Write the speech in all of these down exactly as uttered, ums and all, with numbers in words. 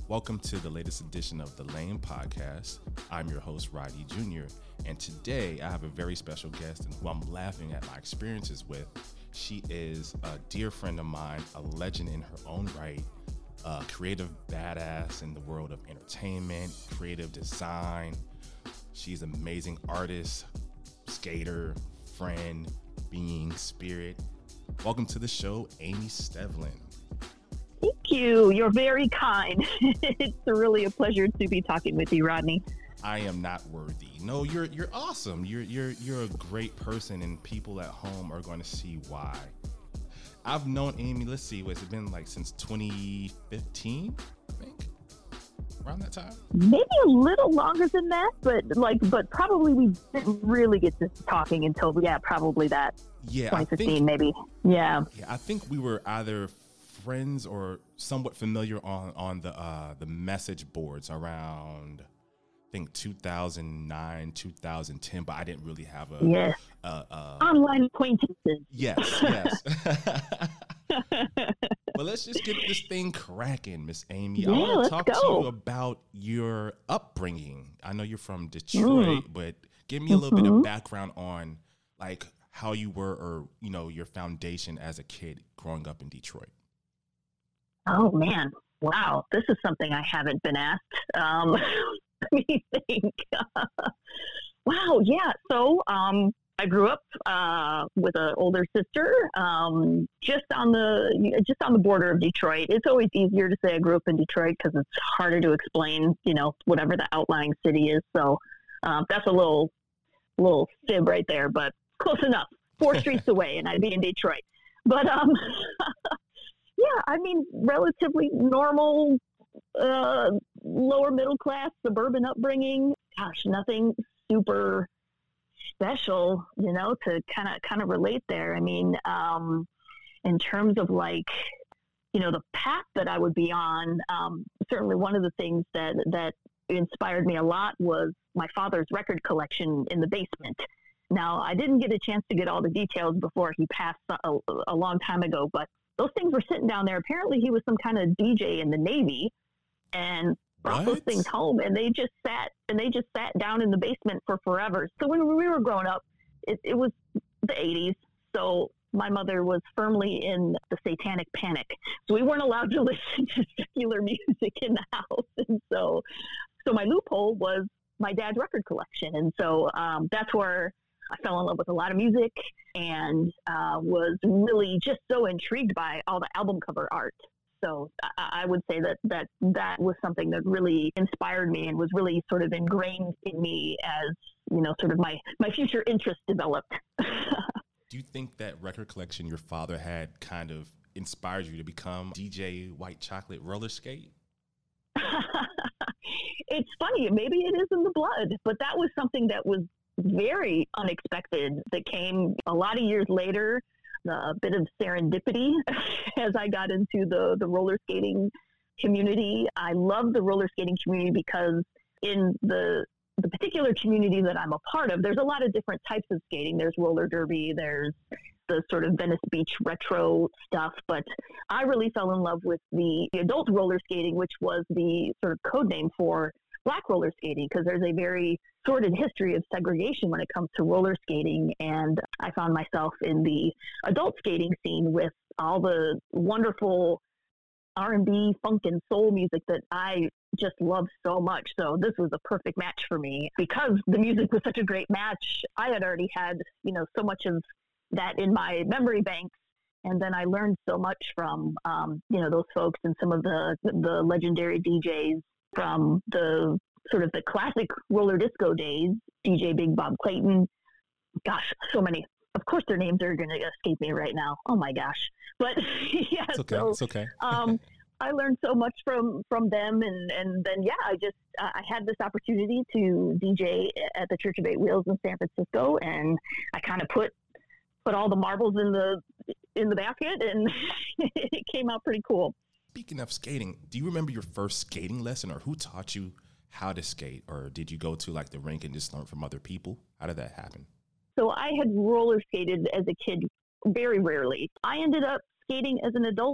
Welcome to the latest edition of the Lane Podcast. I'm your host, Roddy Junior And today I have a very special guest and who I'm laughing at my experiences with. She is a dear friend of mine, a legend in her own right, a creative badass in the world of entertainment, creative design. She's an amazing artist, skater, friend, being, spirit. Welcome to the show, Amy Stevlin. Thank you. You're very kind. It's really a pleasure to be talking with you, Rodney. I am not worthy. No, you're you're awesome. You're you're you're a great person, and people at home are going to see why. I've known Amy. Let's see, what's it been like since twenty fifteen? I think around that time. Maybe a little longer than that, but like, but probably we didn't really get to talking until yeah, probably that. Yeah, twenty fifteen, I think, maybe. Yeah. Yeah, I think we were either friends or somewhat familiar on on the uh, the message boards around, I think two thousand nine, two thousand ten, but I didn't really have a yes. a, a online acquaintances. Yes, yes. Well, let's just get this thing cracking, Miss Amy. Yeah, I want to let's talk go. to you about your upbringing. I know you're from Detroit, mm. but give me a little mm-hmm. bit of background on like how you were, or you know, your foundation as a kid growing up in Detroit. Oh man, wow! This is something I haven't been asked. Um, let me think. Wow, yeah. So um, I grew up uh, with an older sister, um, just on the just on the border of Detroit. It's always easier to say I grew up in Detroit because it's harder to explain, you know, whatever the outlying city is. So um, that's a little little fib right there, but close enough. Four streets away, and I'd be in Detroit. But um. Yeah, I mean, relatively normal, uh, lower middle class, suburban upbringing. Gosh, nothing super special, you know, to kind of kind of relate there. I mean, um, in terms of like, you know, the path that I would be on, um, certainly one of the things that that inspired me a lot was my father's record collection in the basement. Now, I didn't get a chance to get all the details before he passed a, a long time ago, but those things were sitting down there. Apparently he was some kind of D J in the Navy and brought what? those things home, and they just sat and they just sat down in the basement for forever. So when we were growing up, it, it was the eighties. So my mother was firmly in the satanic panic. So we weren't allowed to listen to secular music in the house. And so, so my loophole was my dad's record collection. And so um, that's where I fell in love with a lot of music and uh, was really just so intrigued by all the album cover art. So I, I would say that, that that was something that really inspired me and was really sort of ingrained in me as, you know, sort of my, my future interest developed. Do you think that record collection your father had kind of inspired you to become D J White Chocolate roller skate? It's funny. Maybe it is in the blood, but that was something that was very unexpected that came a lot of years later, a bit of serendipity as I got into the, the roller skating community. I love the roller skating community because in the the particular community that I'm a part of, there's a lot of different types of skating. There's roller derby, there's the sort of Venice Beach retro stuff, but I really fell in love with the, the adult roller skating, which was the sort of code name for black roller skating, because there's a very sordid history of segregation when it comes to roller skating. And I found myself in the adult skating scene with all the wonderful R and B, funk, and soul music that I just love so much. So this was a perfect match for me. Because the music was such a great match, I had already had, you know, so much of that in my memory banks. And then I learned so much from, um, you know, those folks and some of the the legendary D Js from the sort of the classic roller disco days, D J Big Bob Clayton. Gosh, so many. Of course, their names are going to escape me right now. Oh my gosh! But yeah, it's okay. So, it's okay. um, I learned so much from from them, and and then yeah, I just uh, I had this opportunity to D J at the Church of Eight Wheels in San Francisco, and I kind of put put all the marbles in the in the basket, and it came out pretty cool. Speaking of skating, do you remember your first skating lesson, or who taught you how to skate, or did you go to like the rink and just learn from other people? How did that happen? So I had roller skated as a kid very rarely. I ended up skating as an adult.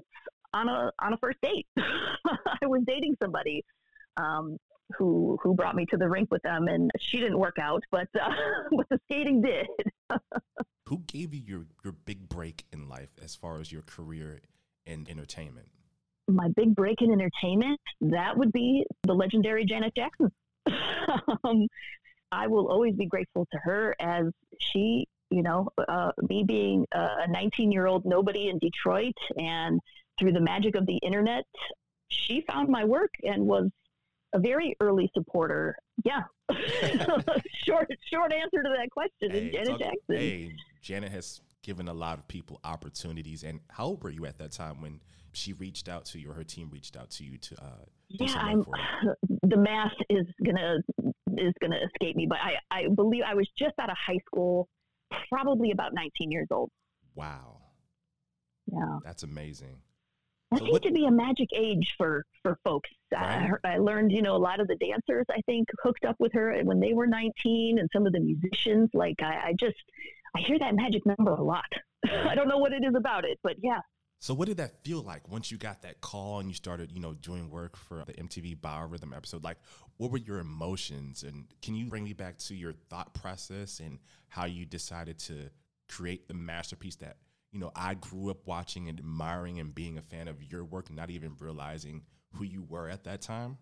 on a on a first date. I was dating somebody um, who who brought me to the rink with them, and she didn't work out, but uh, but the skating did. Who gave you your, your big break in life as far as your career in entertainment? My big break in entertainment, that would be the legendary Janet Jackson. um, I will always be grateful to her, as she, you know, uh, me being a nineteen-year-old nobody in Detroit, and through the magic of the internet, she found my work and was a very early supporter. Yeah. short short answer to that question Hey, is Janet talk, Jackson. Hey, Janet has given a lot of people opportunities. And how old were you at that time when she reached out to you, or her team reached out to you to uh, do Yeah, some I'm, work for you? the math is gonna is gonna escape me, but I, I believe I was just out of high school, probably about nineteen years old. Wow. Yeah. That's amazing. That So seemed what- to be a magic age for, for folks. Right. I, I learned, you know, a lot of the dancers, I think, hooked up with her when they were nineteen, and some of the musicians. Like, I, I just, I hear that magic number a lot. I don't know what it is about it, but yeah. So what did that feel like once you got that call and you started, you know, doing work for the M T V Biorhythm episode? Like, what were your emotions? And can you bring me back to your thought process and how you decided to create the masterpiece that, you know, I grew up watching and admiring and being a fan of your work, not even realizing who you were at that time?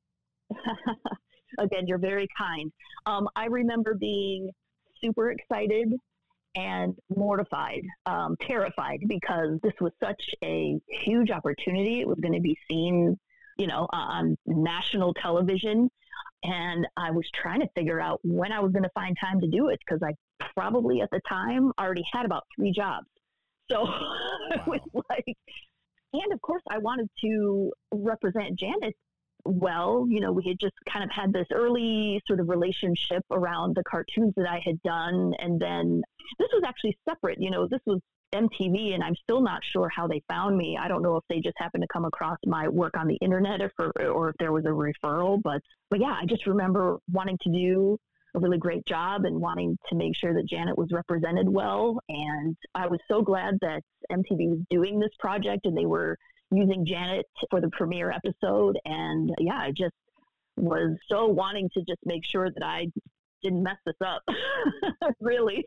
Again, you're very kind. Um, I remember being super excited and mortified, um, terrified, because this was such a huge opportunity. It was going to be seen, you know, on national television. And I was trying to figure out when I was going to find time to do it, because I probably at the time already had about three jobs. So wow. It was like, and of course I wanted to represent Janet well. You know, we had just kind of had this early sort of relationship around the cartoons that I had done. And then this was actually separate. You know, this was M T V, and I'm still not sure how they found me. I don't know if they just happened to come across my work on the internet, or, for, or if there was a referral. But, but yeah, I just remember wanting to do a really great job and wanting to make sure that Janet was represented well. And I was so glad that M T V was doing this project and they were using Janet for the premiere episode. And yeah, I just was so wanting to just make sure that I didn't mess this up. Really.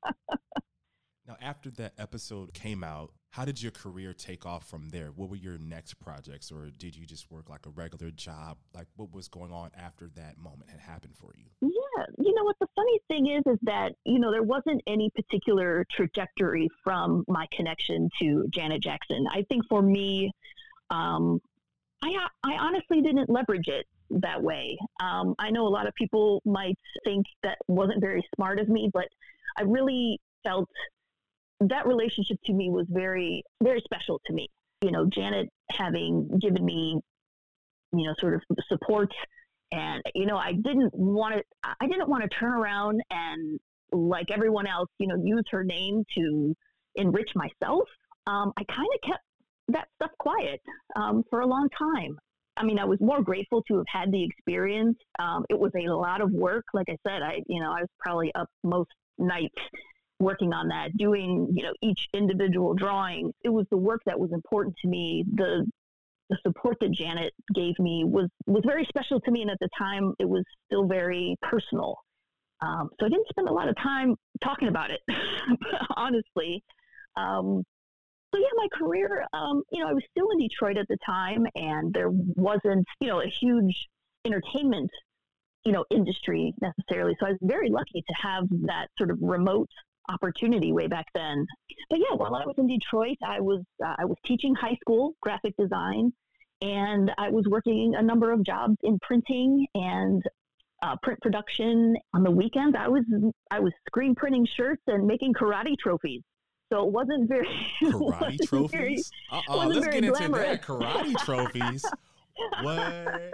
Now, after that episode came out, how did your career take off from there? What were your next projects, or did you just work like a regular job? Like, what was going on after that moment had happened for you? Yeah. You know what the funny thing is, is that, you know, there wasn't any particular trajectory from my connection to Janet Jackson. I think for me, um, I, I honestly didn't leverage it that way. Um, I know a lot of people might think that wasn't very smart of me, but I really felt that relationship to me was very, very special to me. You know, Janet having given me, you know, sort of support, and, you know, I didn't want to, I didn't want to turn around and, like everyone else, you know, use her name to enrich myself. Um, I kind of kept that stuff quiet um, for a long time. I mean, I was more grateful to have had the experience. Um, it was a lot of work. Like I said, I, you know, I was probably up most nights working on that, doing, you know, each individual drawing. It was the work that was important to me. The the support that Janet gave me was, was very special to me. And at the time, it was still very personal. Um, so I didn't spend a lot of time talking about it, honestly. Um, so yeah, my career, um, you know, I was still in Detroit at the time, and there wasn't, you know, a huge entertainment, you know, industry necessarily. So I was very lucky to have that sort of remote opportunity way back then. But yeah, while I was in Detroit, I was uh, I was teaching high school graphic design, and I was working a number of jobs in printing and uh, print production. On the weekends, I was I was screen printing shirts and making karate trophies. So it wasn't very karate wasn't trophies. Very, uh-uh, let's get into glamorous. that. Karate trophies. What?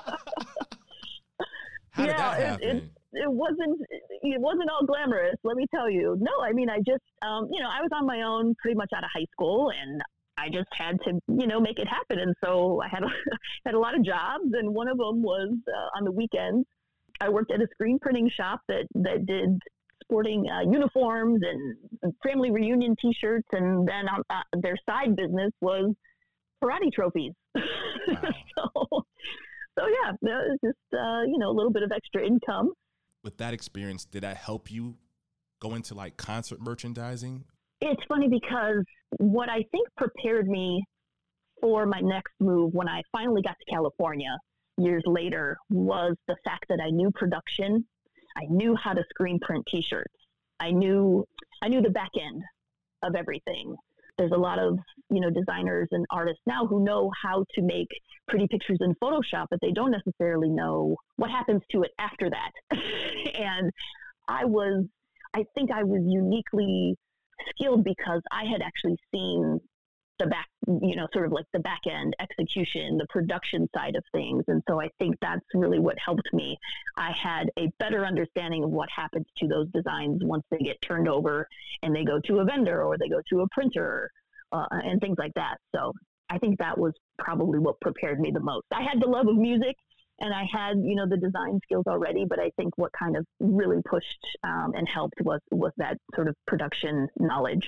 How yeah, did that it, happen? it, it wasn't it wasn't all glamorous, let me tell you. No, I mean, I just, um, you know, I was on my own pretty much out of high school, and I just had to, you know, make it happen. And so I had a, had a lot of jobs, and one of them was uh, on the weekends. I worked at a screen printing shop that, that did sporting uh, uniforms and family reunion T-shirts, and then um, uh, their side business was karate trophies. Wow. so, so yeah, it was just uh, you know, a little bit of extra income. With that experience, did that help you go into like concert merchandising? It's funny because what I think prepared me for my next move when I finally got to California years later was the fact that I knew production. I knew how to screen print t-shirts. I knew I knew the back end of everything. There's a lot of, you know, designers and artists now who know how to make pretty pictures in Photoshop, but they don't necessarily know what happens to it after that. And I was, I think I was uniquely skilled because I had actually seen the back, you know, sort of like the back end execution, the production side of things. And so I think that's really what helped me. I had a better understanding of what happens to those designs once they get turned over and they go to a vendor or they go to a printer uh, and things like that. So I think that was probably what prepared me the most. I had the love of music and I had, you know, the design skills already, but I think what kind of really pushed um, and helped was, was that sort of production knowledge.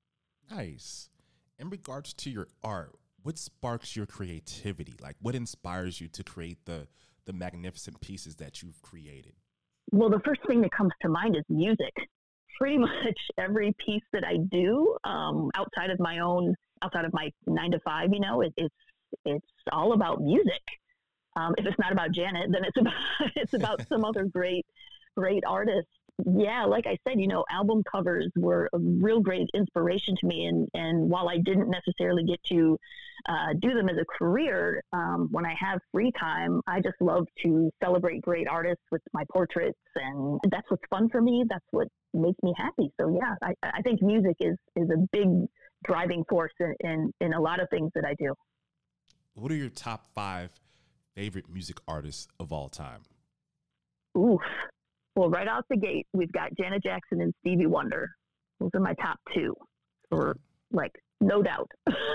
Nice. In regards to your art, what sparks your creativity? Like, what inspires you to create the the magnificent pieces that you've created? Well, the first thing that comes to mind is music. Pretty much every piece that I do, um, outside of my own, outside of my nine to five, you know, it, it's it's all about music. Um, if it's not about Janet, then it's about it's about some other great great artist. Yeah, like I said, you know, album covers were a real great inspiration to me. And, and while I didn't necessarily get to uh, do them as a career, um, when I have free time, I just love to celebrate great artists with my portraits. And that's what's fun for me. That's what makes me happy. So, yeah, I, I think music is, is a big driving force in, in, in a lot of things that I do. What are your top five favorite music artists of all time? Oof. Well, right out the gate, we've got Janet Jackson and Stevie Wonder. Those are my top two, for like no doubt.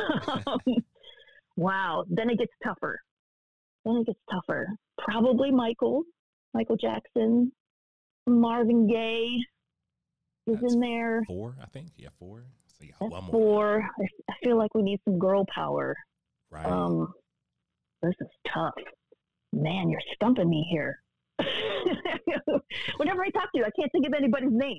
Wow. Then it gets tougher. Then it gets tougher. Probably Michael, Michael Jackson, Marvin Gaye is That's in there. Four, I think. Yeah, four. So yeah, That's one more. four. I, I feel like we need some girl power. Right. Um, this is tough. Man, you're stumping me here. Whenever I talk to you, I can't think of anybody's name.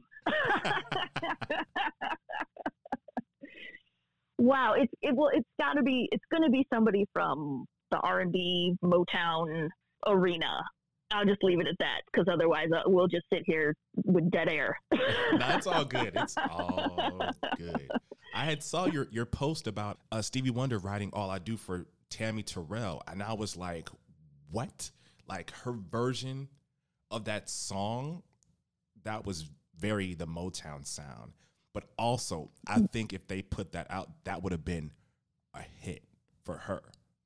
Wow, it's it well, it's got to be it's going to be somebody from the R and B Motown arena. I'll just leave it at that because otherwise uh, we'll just sit here with dead air. That's all good. It's all good. I had saw your your post about uh, Stevie Wonder writing "All I Do" for Tammy Terrell, and I was like, what? Like her version of that song, that was very the Motown sound. But also, I think if they put that out, that would have been a hit for her.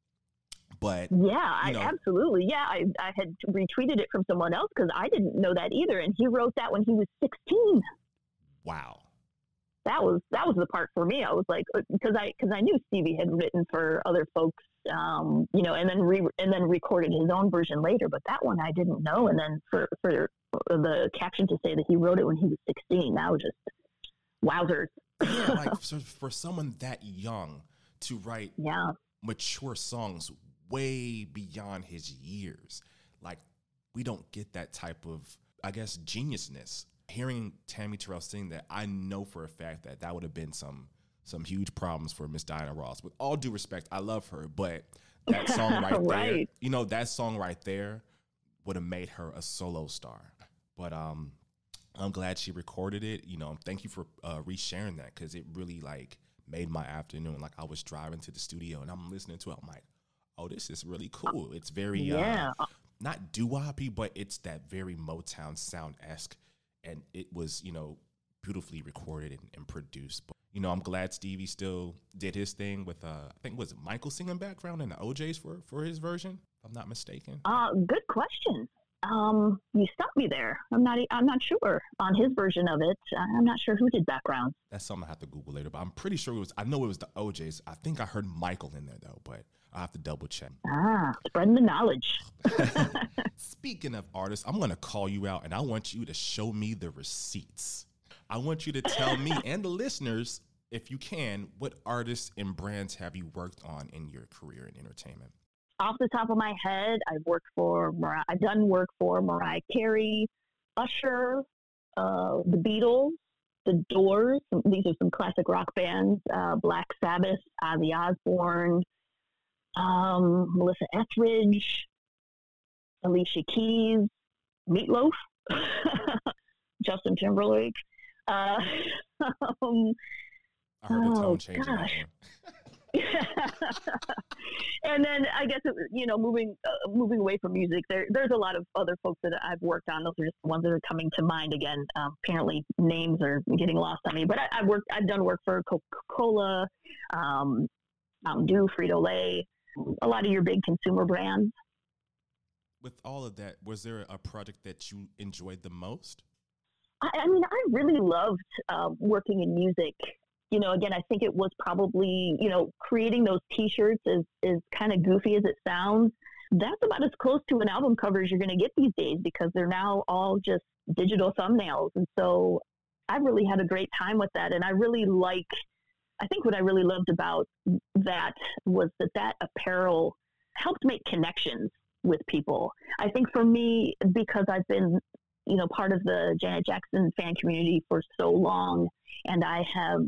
But yeah, I, you know, absolutely. Yeah, I, I had retweeted it from someone else because I didn't know that either. And he wrote that when he was sixteen. Wow. That was that was the part for me. I was like, because I because I knew Stevie had written for other folks, um, you know, and then re, and then recorded his own version later. But that one I didn't know. And then for for the caption to say that he wrote it when he was sixteen, that was just wowzers. Yeah, like so for someone that young to write yeah. mature songs way beyond his years, like we don't get that type of, I guess, geniusness. Hearing Tammy Terrell sing that, I know for a fact that that would have been some some huge problems for Miss Diana Ross. With all due respect, I love her, but that song right, right. there, you know, that song right there would have made her a solo star. But um, I'm glad she recorded it. You know, thank you for uh, resharing that because it really like made my afternoon. Like I was driving to the studio and I'm listening to it. I'm like, oh, this is really cool. It's very yeah. uh, not doo-woppy, but it's that very Motown sound-esque. And it was, you know, beautifully recorded and, and produced. But, you know, I'm glad Stevie still did his thing with, uh, I think, was it Michael singing background and the O Js for, for his version, if I'm not mistaken? Uh, good question. Um, you stopped me there. I'm not, I'm not sure on his version of it. I'm not sure who did background. That's something I have to Google later, but I'm pretty sure it was, I know it was the O Js. I think I heard Michael in there, though, but I'll have to double check. Ah, spreading the knowledge. Speaking of artists, I'm going to call you out and I want you to show me the receipts. I want you to tell me and the listeners if you can, what artists and brands have you worked on in your career in entertainment? Off the top of my head, I've worked for, Mar- I've done work for Mariah Carey, Usher, uh, the Beatles, the Doors. These are some classic rock bands. Uh, Black Sabbath, Ozzy Osbourne, um, Melissa Etheridge, Alicia Keys, Meatloaf, Justin Timberlake. Uh, um, I heard a oh, tone change in that gosh. one. And then I guess, it, you know, moving uh, moving away from music, there there's a lot of other folks that I've worked on. Those are just the ones that are coming to mind again. Um, apparently, names are getting lost on me. But I, I've worked, I've done work for Coca-Cola, um, Mountain Dew, Frito-Lay, a lot of your big consumer brands. With all of that, was there a project that you enjoyed the most? I, I mean, I really loved uh, working in music. You know, again, I think it was probably, you know, creating those T-shirts is, is kind of goofy as it sounds. That's about as close to an album cover as you're going to get these days because they're now all just digital thumbnails. And so I really had a great time with that. And I really like, I think what I really loved about that was that that apparel helped make connections with people. I think for me, because I've been, you know, part of the Janet Jackson fan community for so long, and I have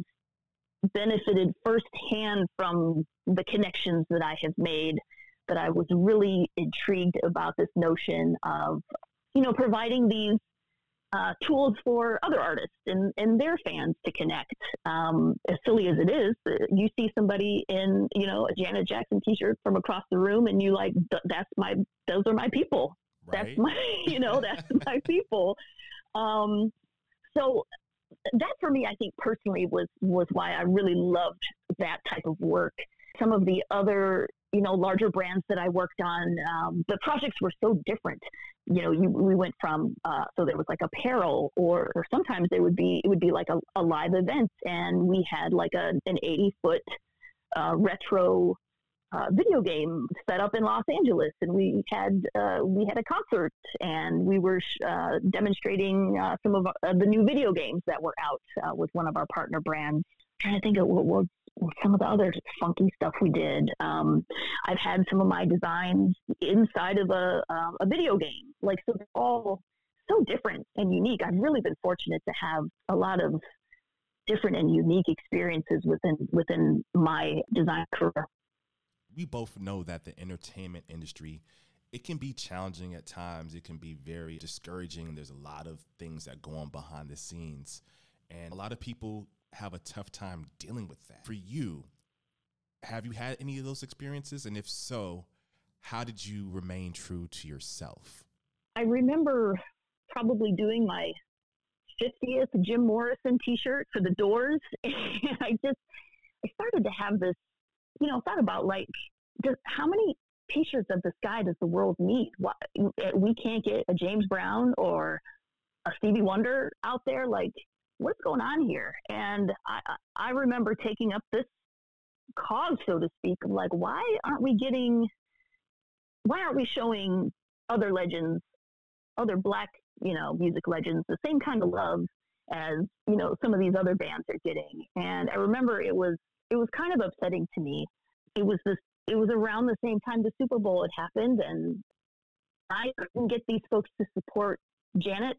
benefited firsthand from the connections that I have made, that I was really intrigued about this notion of, you know, providing these uh, tools for other artists and, and their fans to connect. Um, as silly as it is, you see somebody in, you know, a Janet Jackson t-shirt from across the room and you like, that's my, those are my people. Right. That's my, you know, that's my people. Um, so that for me, I think personally was, was why I really loved that type of work. Some of the other, you know, larger brands that I worked on, um, the projects were so different. You know, you, we went from, uh, so there was like apparel or, or sometimes they would be, it would be like a, a live event and we had like a, an eighty foot uh, retro uh, video game set up in Los Angeles. And we had, uh, we had a concert and we were uh, demonstrating uh, some of uh, the new video games that were out uh, with one of our partner brands. I'm trying to think of what was some of the other funky stuff we did. Um, I've had some of my designs inside of a, um, a video game. Like, so they're all so different and unique. I've really been fortunate to have a lot of different and unique experiences within, within my design career. We both know that the entertainment industry, it can be challenging at times. It can be very discouraging. There's a lot of things that go on behind the scenes. And a lot of people have a tough time dealing with that. For you, have you had any of those experiences? And if so, how did you remain true to yourself? I remember probably doing my fiftieth Jim Morrison t-shirt for the Doors. And I just, I started to have this, you know, thought about like, just how many t-shirts of this guy does the world need? Why, we can't get a James Brown or a Stevie Wonder out there. Like, what's going on here? And I, I remember taking up this cause, so to speak, of like, why aren't we getting, why aren't we showing other legends, other Black, you know, music legends, the same kind of love as, you know, some of these other bands are getting? And I remember it was, it was kind of upsetting to me. It was this, it was around the same time the Super Bowl had happened, and I couldn't get these folks to support Janet.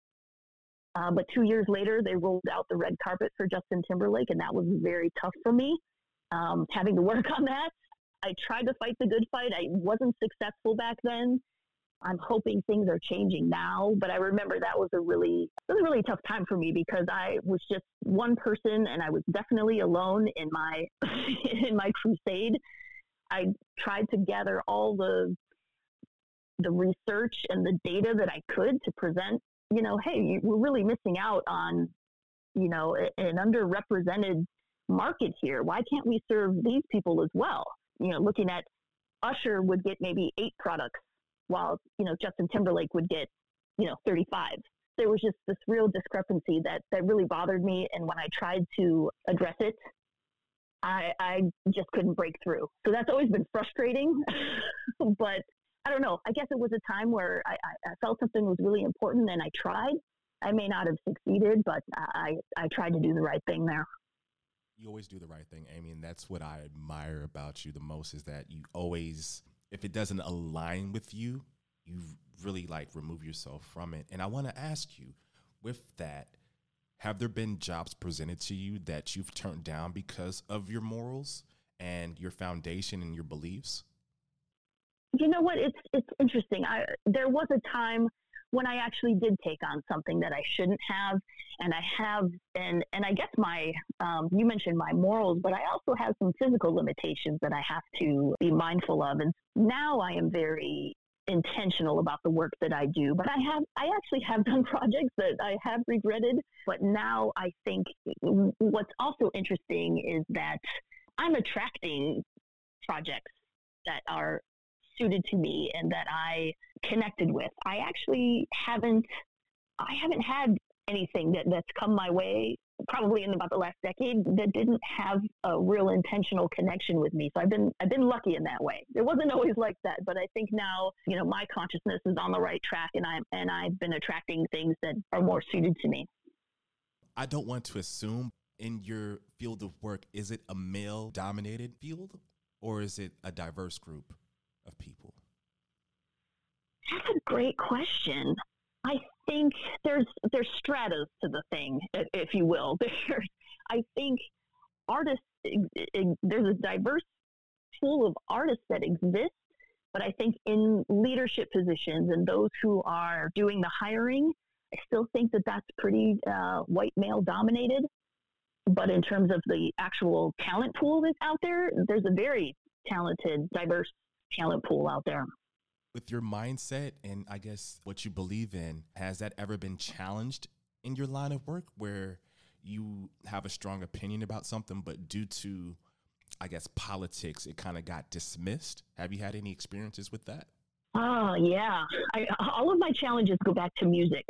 Uh, but two years later, they rolled out the red carpet for Justin Timberlake, and that was very tough for me, um, having to work on that. I tried to fight the good fight. I wasn't successful back then. I'm hoping things are changing now, but I remember that was a really, it was a really tough time for me because I was just one person, and I was definitely alone in my in my crusade. I tried to gather all the the research and the data that I could to present, you know, hey, we're really missing out on, you know, an underrepresented market here. Why can't we serve these people as well? You know, looking at Usher would get maybe eight products while, you know, Justin Timberlake would get, you know, thirty-five. There was just this real discrepancy that, that really bothered me. And when I tried to address it, I, I just couldn't break through. So that's always been frustrating, but I don't know. I guess it was a time where I, I felt something was really important and I tried. I may not have succeeded, but I, I tried to do the right thing there. You always do the right thing, Amy, and that's what I admire about you the most is that you always, if it doesn't align with you, you really like remove yourself from it. And I want to ask you, with that, have there been jobs presented to you that you've turned down because of your morals and your foundation and your beliefs? You know what? It's it's interesting. I there was a time when I actually did take on something that I shouldn't have, and I have, and and I guess my, um, you mentioned my morals, but I also have some physical limitations that I have to be mindful of, and now I am very intentional about the work that I do. But I have, I actually have done projects that I have regretted, but now I think what's also interesting is that I'm attracting projects that are suited to me and that I connected with. I actually haven't, I haven't had anything that, that's come my way, probably in about the last decade, that didn't have a real intentional connection with me. So I've been, I've been lucky in that way. It wasn't always like that, but I think now, you know, my consciousness is on the right track, and I'm, and I've been attracting things that are more suited to me. I don't want to assume, in your field of work, is it a male dominated field or is it a diverse group of people? That's a great question. I think there's there's stratas to the thing, if you will. There's, I think artists, there's a diverse pool of artists that exist, but I think in leadership positions and those who are doing the hiring, I still think that that's pretty uh, white male dominated. But in terms of the actual talent pool that's out there, there's a very talented, diverse talent pool out there. With your mindset and I guess what you believe in, has that ever been challenged in your line of work where you have a strong opinion about something, but due to, I guess, politics, it kind of got dismissed? Have you had any experiences with that? Oh, yeah. I, all of my challenges go back to music,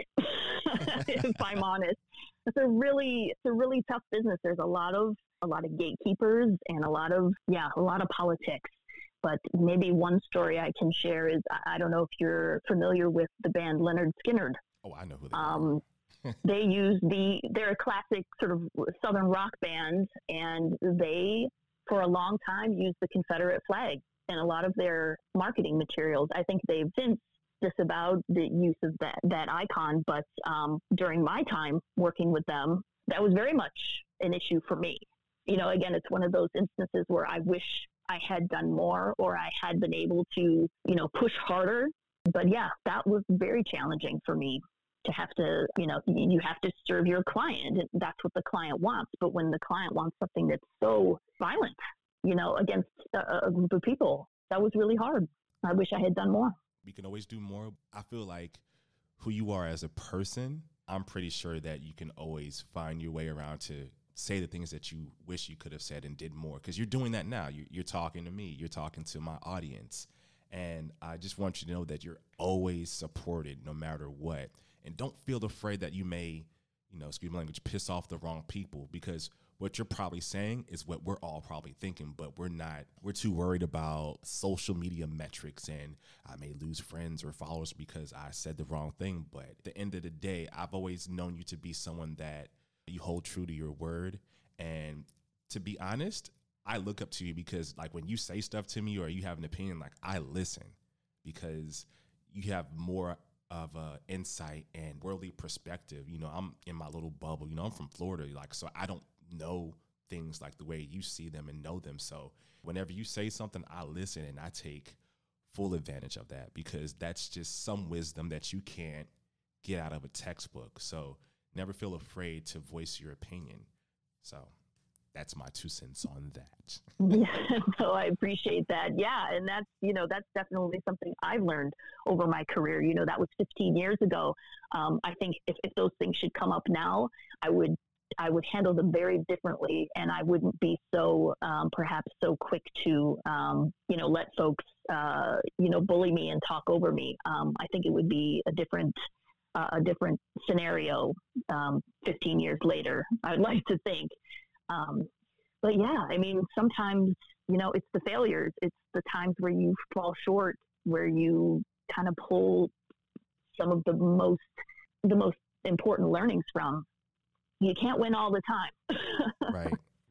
if I'm honest. It's a really, it's a really tough business. There's a lot of, a lot of gatekeepers and a lot of, yeah, a lot of politics. But maybe one story I can share is, I don't know if you're familiar with the band Lynyrd Skynyrd. Oh, I know who they um, are. They use the, they're a classic sort of Southern rock band, and they, for a long time, used the Confederate flag in a lot of their marketing materials. I think they've since disavowed the use of that, that icon, but um, during my time working with them, that was very much an issue for me. You know, again, it's one of those instances where I wish I had done more, or I had been able to, you know, push harder. But yeah, that was very challenging for me to have to, you know, you have to serve your client, and that's what the client wants. But when the client wants something that's so violent, you know, against a, a group of people, that was really hard. I wish I had done more. We can always do more. I feel like who you are as a person, I'm pretty sure that you can always find your way around to say the things that you wish you could have said and did more, because you're doing that now. You, you're talking to me. You're talking to my audience. And I just want you to know that you're always supported no matter what. And don't feel afraid that you may, you know, excuse my language, piss off the wrong people, because what you're probably saying is what we're all probably thinking, but we're not. We're too worried about social media metrics and I may lose friends or followers because I said the wrong thing. But at the end of the day, I've always known you to be someone that you hold true to your word. And to be honest, I look up to you because, like, when you say stuff to me or you have an opinion, like, I listen because you have more of a insight and worldly perspective. You know, I'm in my little bubble. You know, I'm from Florida, like, so I don't know things like the way you see them and know them. So whenever you say something, I listen and I take full advantage of that, because that's just some wisdom that you can't get out of a textbook. So never feel afraid to voice your opinion. So that's my two cents on that. Yeah, no, I appreciate that. Yeah, and that's, you know, that's definitely something I've learned over my career. You know, that was fifteen years ago. Um, I think if, if those things should come up now, I would I would handle them very differently, and I wouldn't be so um, perhaps so quick to, um, you know, let folks, uh, you know, bully me and talk over me. Um, I think it would be a different uh, a different scenario um, fifteen years later, I'd like to think. Um, but yeah, I mean, sometimes, you know, it's the failures. It's the times where you fall short, where you kind of pull some of the most, the most important learnings from. You can't win all the time. Right,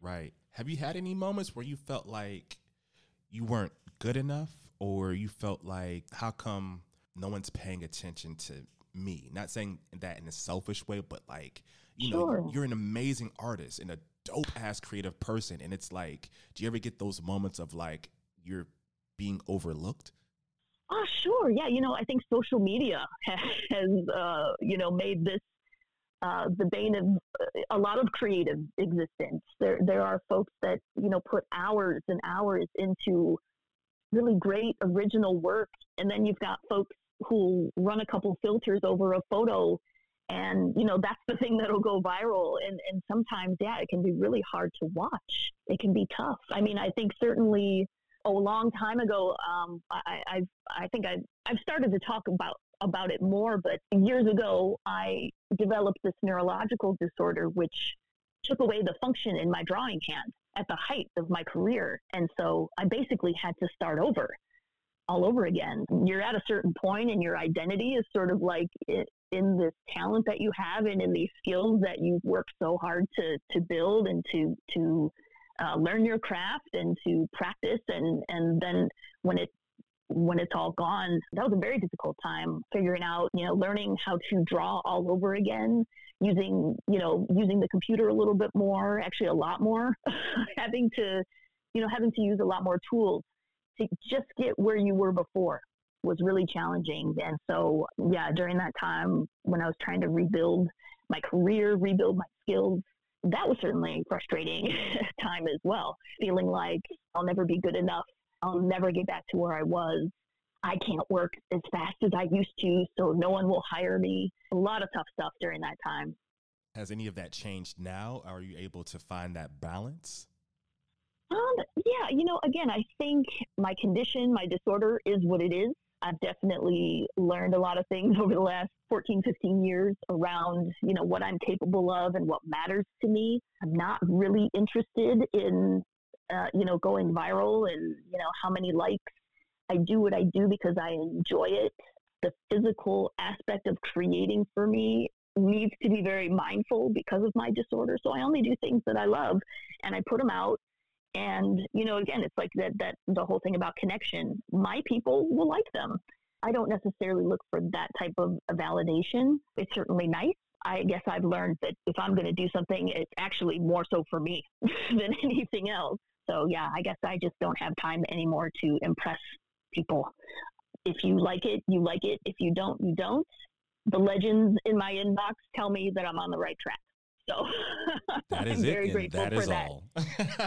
Right. Have you had any moments where you felt like you weren't good enough, or you felt like, how come no one's paying attention to me? Not saying that in a selfish way, but like, you Sure. know, you're an amazing artist and a dope ass creative person. And it's like, do you ever get those moments of like, you're being overlooked? Oh, sure. Yeah. You know, I think social media has, uh, you know, made this uh, the bane of a lot of creative existence. There, there are folks that, you know, put hours and hours into really great original work. And then you've got folks who run a couple filters over a photo, and, you know, that's the thing that'll go viral. And, and sometimes, yeah, it can be really hard to watch. It can be tough. I mean, I think certainly a long time ago, um, I, I've, I think I've, I've started to talk about, about it more, but years ago, I developed this neurological disorder, which took away the function in my drawing hand at the height of my career. And so I basically had to start over, all over again. You're at a certain point and your identity is sort of like it, in this talent that you have and in these skills that you've worked so hard to, to build and to, to uh, learn your craft and to practice. And, and then when it, when it's all gone, that was a very difficult time figuring out, you know, learning how to draw all over again, using, you know, using the computer a little bit more, actually a lot more, having to, you know, having to use a lot more tools to just get where you were before was really challenging. And so, yeah, during that time when I was trying to rebuild my career, rebuild my skills, that was certainly a frustrating time as well, feeling like I'll never be good enough. I'll never get back to where I was. I can't work as fast as I used to, so no one will hire me. A lot of tough stuff during that time. Has any of that changed now? Are you able to find that balance? Um, yeah, you know, again, I think my condition, my disorder is what it is. I've definitely learned a lot of things over the last fourteen, fifteen years around, you know, what I'm capable of and what matters to me. I'm not really interested in, uh, you know, going viral and, you know, how many likes. I do what I do because I enjoy it. The physical aspect of creating for me needs to be very mindful because of my disorder. So I only do things that I love and I put them out. And, you know, again, it's like that, that the whole thing about connection. My people will like them. I don't necessarily look for that type of validation. It's certainly nice. I guess I've learned that if I'm going to do something, it's actually more so for me than anything else. So, yeah, I guess I just don't have time anymore to impress people. If you like it, you like it. If you don't, you don't. The legends in my inbox tell me that I'm on the right track. So that is I'm it, very and grateful that for is that. all.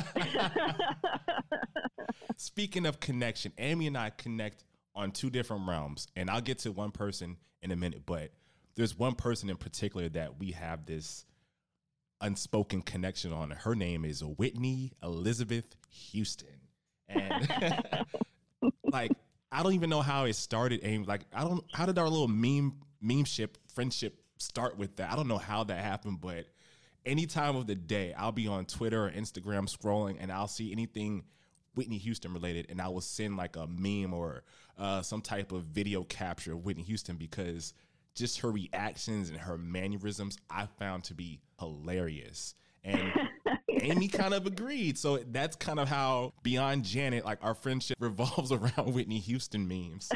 Speaking of connection, Amy and I connect on two different realms, and I'll get to one person in a minute, but there's one person in particular that we have this unspoken connection on. Her name is Whitney Elizabeth Houston. And like, I don't even know how it started, Amy. Like, I don't, how did our little meme, meme ship, friendship start with that? I don't know how that happened, but any time of the day, I'll be on Twitter or Instagram scrolling and I'll see anything Whitney Houston related, and I will send like a meme or uh, some type of video capture of Whitney Houston because just her reactions and her mannerisms I found to be hilarious. And Amy kind of agreed. So that's kind of how Beyond Janet, like our friendship revolves around Whitney Houston memes.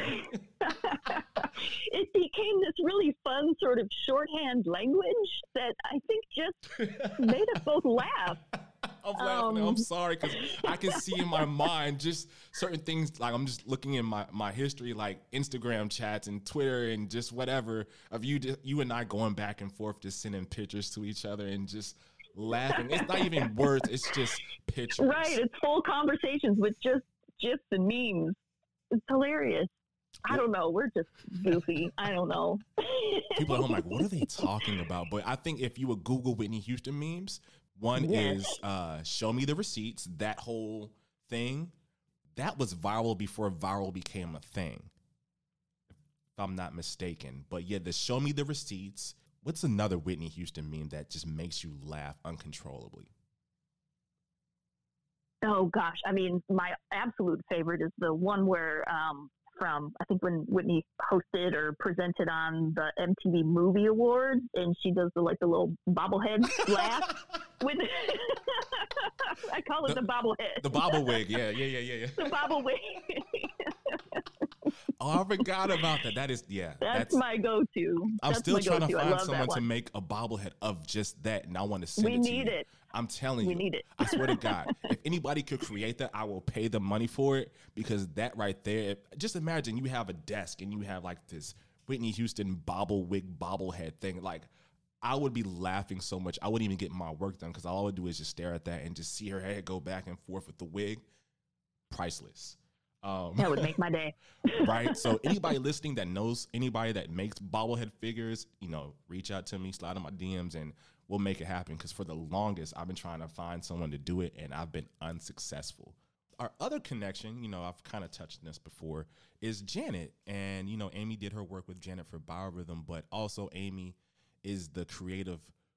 It became this really fun sort of shorthand language that I think just made us both laugh. I'm laughing. Um, I'm sorry because I can see in my mind just certain things. Like I'm just looking in my, my history, like Instagram chats and Twitter and just whatever of you, you and I going back and forth, just sending pictures to each other and just laughing. It's not even words. It's just pictures. Right. It's full conversations with just gifs and memes. It's hilarious. I don't know. We're just goofy. I don't know. People at home like, what are they talking about? But I think if you would Google Whitney Houston memes, one yes. is uh, show me the receipts. That whole thing, that was viral before viral became a thing, if I'm not mistaken. But yeah, the show me the receipts. What's another Whitney Houston meme that just makes you laugh uncontrollably? Oh, gosh. I mean, my absolute favorite is the one where um, from, I think when Whitney hosted or presented on the M T V Movie Awards, and she does the, like, the little bobblehead laugh. With call it the, the bobblehead. The bobble wig. Yeah, yeah, yeah, yeah, yeah. The bobble wig. Oh, I forgot about that. That is, yeah. That's, that's my go-to. I'm that's still trying go-to. to find someone to make a bobblehead of just that, and I want to send we it to need you. it. I'm telling we you. We need it. I swear to God, if anybody could create that, I will pay the money for it, because that right there, just imagine you have a desk and you have like this Whitney Houston bobble wig bobblehead thing. Like, I would be laughing so much. I wouldn't even get my work done, because all I would do is just stare at that and just see her head go back and forth with the wig. Priceless. Um, that would make my day. Right? So anybody listening that knows anybody that makes bobblehead figures, you know, reach out to me, slide in my D Ms, and we'll make it happen. Because for the longest, I've been trying to find someone to do it, and I've been unsuccessful. Our other connection, you know, I've kind of touched on this before, is Janet. And, you know, Amy did her work with Janet for Biorhythm, but also Amy is the creative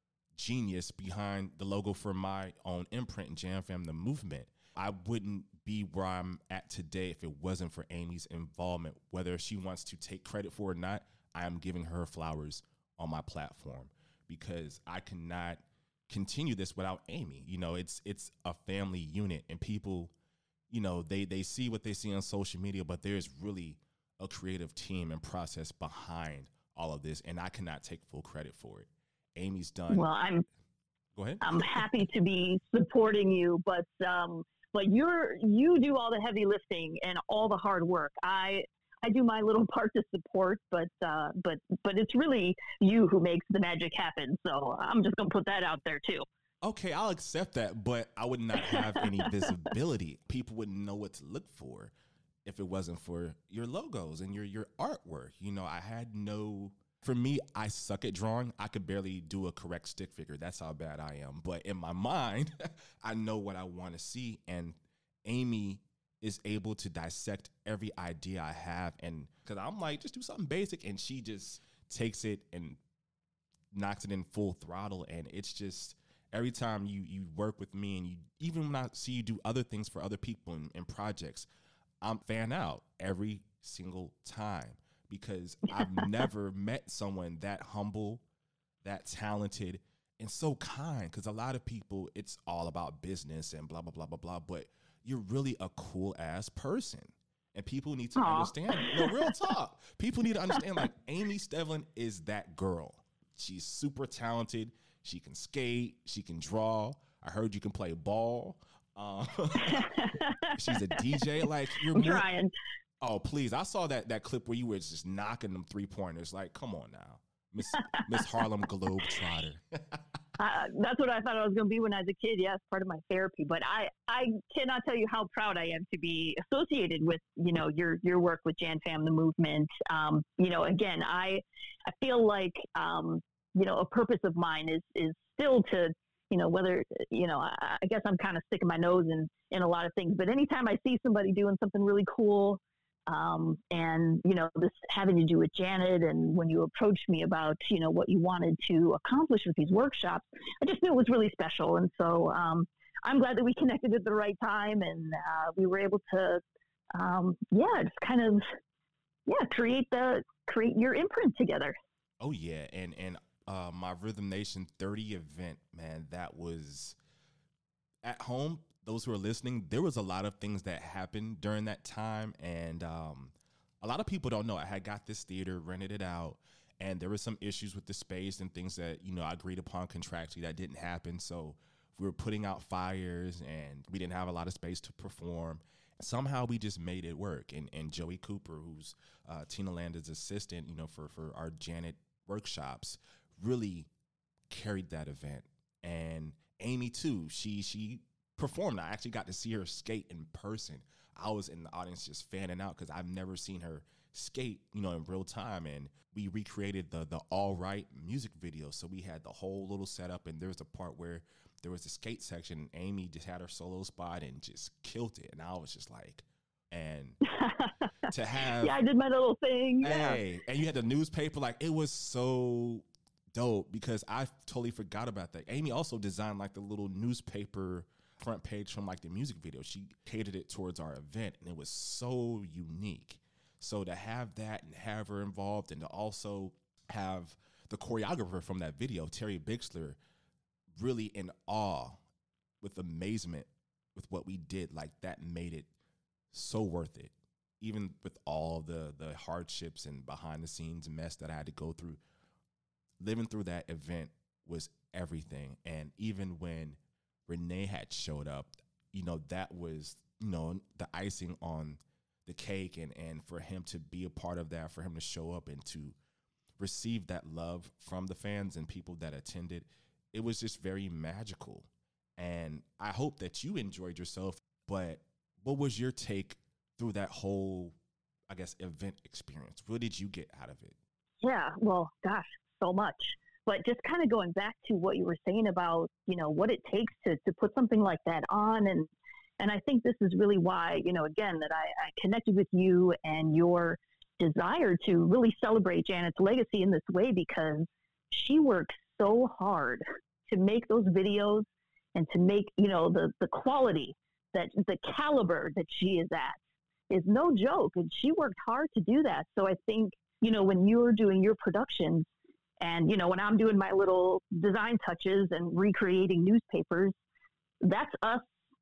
genius behind the logo for my own imprint, Jam Fam, the movement. I wouldn't be where I'm at today if it wasn't for Amy's involvement. Whether she wants to take credit for it or not, I am giving her flowers on my platform, because I cannot continue this without Amy. You know, it's it's a family unit, and people, you know, they they see what they see on social media, but there's really a creative team and process behind all of this, and I cannot take full credit for it. Amy's done. Well, I'm Go ahead. I'm happy to be supporting you, but um But you're you do all the heavy lifting and all the hard work. I I do my little part to support, but uh, but but it's really you who makes the magic happen. So I'm just gonna put that out there too. Okay, I'll accept that, but I would not have any visibility. People wouldn't know what to look for if it wasn't for your logos and your your artwork. You know, I had no. For me, I suck at drawing. I could barely do a correct stick figure. That's how bad I am. But in my mind, I know what I want to see. And Amy is able to dissect every idea I have. And because I'm like, just do something basic. And she just takes it and knocks it in full throttle. And it's just, every time you you work with me, and you even when I see you do other things for other people and, and projects, I'm fan out every single time. Because I've never met someone that humble, that talented, and so kind. Because a lot of people, it's all about business and blah, blah, blah, blah, blah. But you're really a cool ass person. And people need to Aww. understand. No, real talk. People need to understand, like, Amy Stevlin is that girl. She's super talented. She can skate. She can draw. I heard you can play ball. Uh, she's a D J. Like, you're I'm more, trying. Oh, please. I saw that that clip where you were just knocking them three-pointers. Like, come on now. Miss Miss Harlem Globetrotter. uh, that's what I thought I was going to be when I was a kid. Yes, part of my therapy. But I, I cannot tell you how proud I am to be associated with, you know, your your work with Jan Fam, the movement. Um, you know, again, I I feel like, um, you know, a purpose of mine is is still to, you know, whether, you know, I, I guess I'm kind of sticking my nose in, in a lot of things. But anytime I see somebody doing something really cool, Um, and, you know, this having to do with Janet, and when you approached me about, you know, what you wanted to accomplish with these workshops, I just knew it was really special. And so um, I'm glad that we connected at the right time, and uh, we were able to, um, yeah, just kind of, yeah, create the, create your imprint together. Oh, yeah. And, and uh, my Rhythm Nation thirty event, man, that was at home. Those who are listening, there was a lot of things that happened during that time. And um, a lot of people don't know. I had got this theater, rented it out, and there were some issues with the space and things that, you know, I agreed upon contractually that didn't happen. So we were putting out fires, and we didn't have a lot of space to perform. Somehow we just made it work. And and Joey Cooper, who's uh, Tina Landon's assistant, you know, for, for our Janet workshops, really carried that event. And Amy, too, she she... performed. I actually got to see her skate in person. I was in the audience just fanning out because I've never seen her skate, you know, in real time. And we recreated the the All Right music video. So we had the whole little setup, and there was a part where there was a skate section, and Amy just had her solo spot and just killed it. And I was just like, and to have yeah, I did my little thing. Hey, yeah. And you had the newspaper, like, it was so dope because I totally forgot about that. Amy also designed like the little newspaper front page from like the music video. She catered it towards our event, and it was so unique. So to have that and have her involved, and to also have the choreographer from that video, Terry Bixler, really in awe with amazement with what we did, like that made it so worth it. Even with all the the hardships and behind the scenes mess that I had to go through, living through that event was everything. And even when Renee had showed up, you know, that was, you know, the icing on the cake. And, and for him to be a part of that, for him to show up and to receive that love from the fans and people that attended, it was just very magical. And I hope that you enjoyed yourself. But what was your take through that whole, I guess, event experience? What did you get out of it? Yeah, well, gosh, so much. But just kind of going back to what you were saying about, you know, what it takes to, to put something like that on. And, and I think this is really why, you know, again, that I, I connected with you and your desire to really celebrate Janet's legacy in this way, because she worked so hard to make those videos and to make, you know, the, the quality, that the caliber that she is at is no joke. And she worked hard to do that. So I think, you know, when you're doing your productions and, you know, when I'm doing my little design touches and recreating newspapers, that's us,